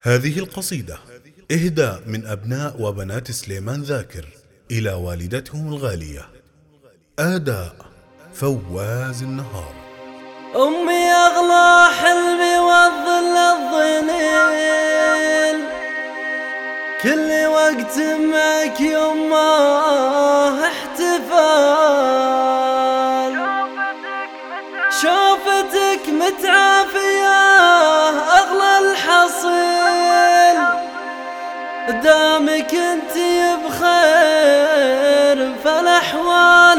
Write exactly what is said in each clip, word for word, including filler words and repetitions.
هذه القصيدة إهداء من أبناء وبنات سليمان ذاكر إلى والدتهم الغالية آداء فواز النهار. أمي أغلى حلمي والظل الظليل، كل وقت معك يمه احتفال، شوفتك متعافية أغلى الحصيل، دامك انتي بخير فالأحوال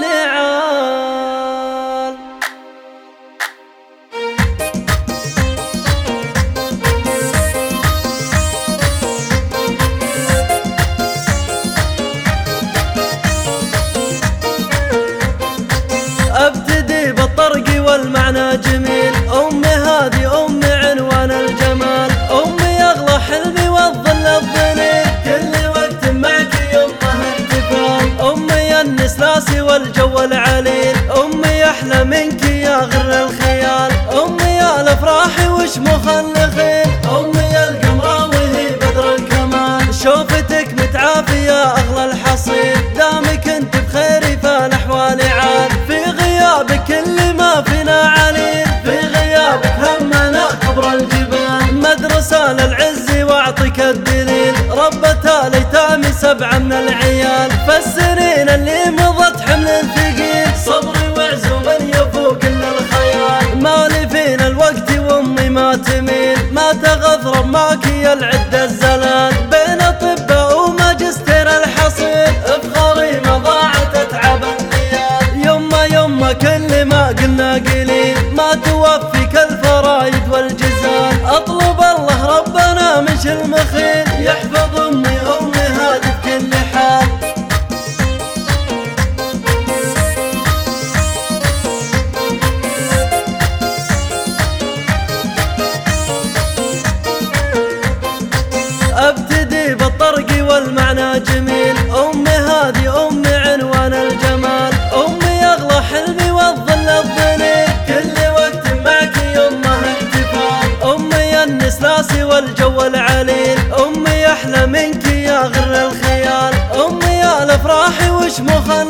عال. ابتدي بالطرق والمعنى جميل، امي هذه امي عنوان الجمال، امي اغلى حلمي والظل الظليل، كل وقت معك يمه احتفال، امي النسلاسي والجو العليل، امي احلى منك يا غر الخيال، امي الافراح وش مخلخين، امي القمراء وهي بدر الكمال، شوفتك متعافية اغلى الحصيل، دامك انت بخير فالاحوال عال، في غيابك كل ما فينا عليل، في غيابك همنا كبر الجبال، مدرسة للعز واعطيك الدليل، ربة الأيتام سبعة من العيال، فالسنين اللي مضت حمل ثقيل، صبري وعزوم يفوق كل الخيال، مالي فينا الوقت وامي ما تميل، ما تغضرب معك يا العد الزلال، بين اطباء وماجستير الحصيل، افخاري ما ضاعت اتعب الليال، يما يما كل ما قلنا قليل، ما توفيك الفرايد والجزال، اطلب الله ربنا مش المخيل، يحفظ امي امي هذه بكل حال. ابتدي بالطرق والمعنى جميل، امي هذه امي عنوان الجمال، امي اغلى حلمي والظل الظليل، كل وقت معك يمه احتفال، امي النسلاسي والجو العليل، امي احلى منك يا غر الخيال، امي الافراح وش مخلخين.